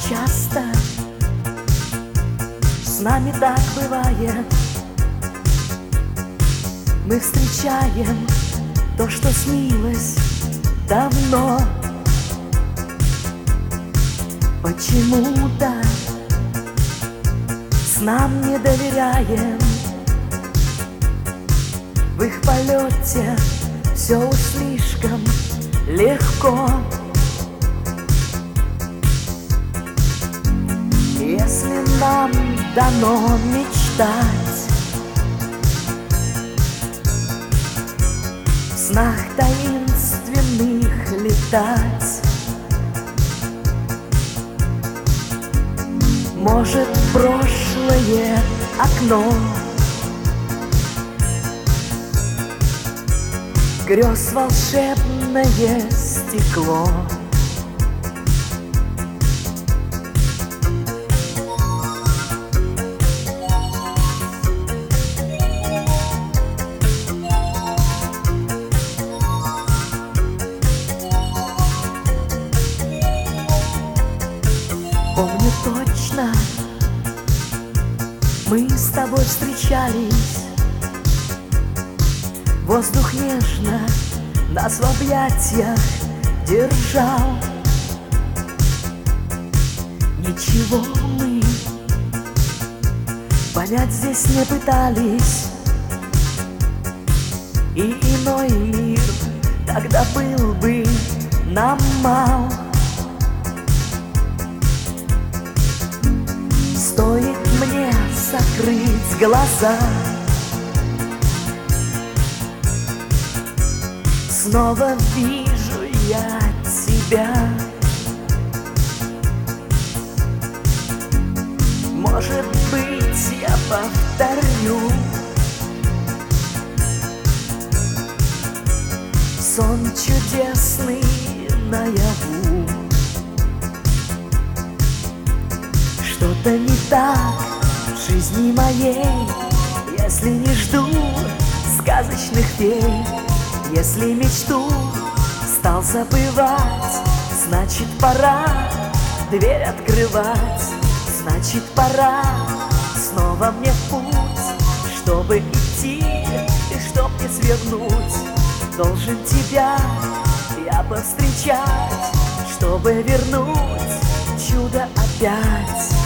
часто с нами так бывает. Мы встречаем то, что снилось давно. Почему-то снам не доверяем. В их полете все уж слишком легко. Если нам дано мечтать, в снах таинственных летать, может, прошлое окно грез волшебное стекло. Помню точно, мы с тобой встречались. Воздух нежно нас в объятиях держал. Ничего мы понять здесь не пытались, и иной мир тогда был бы нам мал. Стоит мне закрыть глаза, снова вижу я тебя. Может быть, я повторю сон чудесный наяву. Что-то не так в жизни моей, если не жду сказочных фей. Если мечту стал забывать, значит, пора дверь открывать. Значит, пора снова мне в путь, чтобы идти и чтоб не свернуть. Должен тебя я повстречать, чтобы вернуть чудо опять.